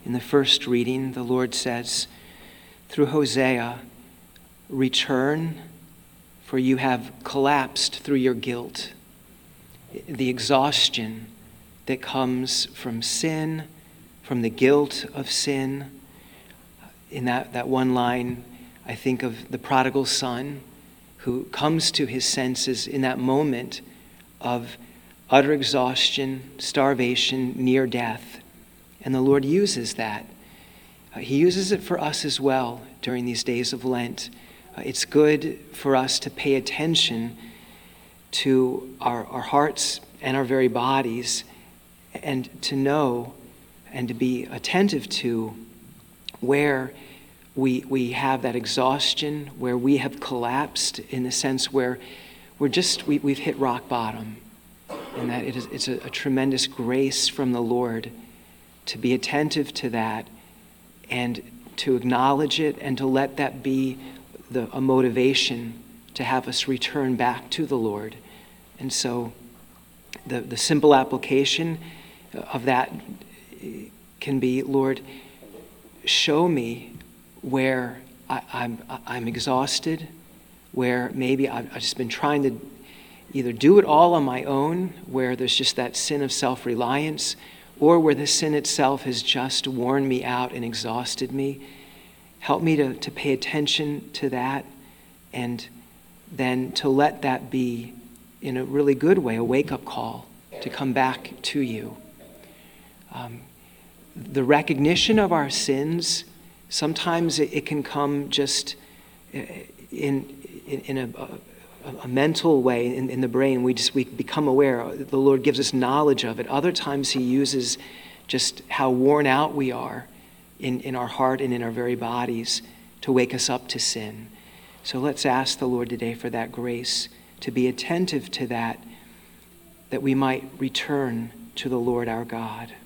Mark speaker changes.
Speaker 1: In the first reading, the Lord says, through Hosea, return, for you have collapsed through your guilt. The exhaustion that comes from sin, from the guilt of sin. In that one line, I think of the prodigal son who comes to his senses in that moment of utter exhaustion, starvation, near death. And the Lord uses that. He uses it for us as well during these days of Lent. It's good for us to pay attention to our hearts and our very bodies, and to know and to be attentive to where we have that exhaustion, where we have collapsed in the sense where we've hit rock bottom, and that it's a tremendous grace from the Lord to be attentive to that and to acknowledge it and to let that be a motivation to have us return back to the Lord. And so the simple application of that can be, Lord, show me where I'm exhausted, where maybe I've just been trying to either do it all on my own, where there's just that sin of self-reliance, or where the sin itself has just worn me out and exhausted me. Help me to pay attention to that, and then to let that be, in a really good way, a wake-up call to come back to you. The recognition of our sins, sometimes it can come just in a mental way in the brain. We become aware. The Lord gives us knowledge of it. Other times he uses just how worn out we are in our heart and in our very bodies to wake us up to sin. So let's ask the Lord today for that grace to be attentive to that we might return to the Lord our God.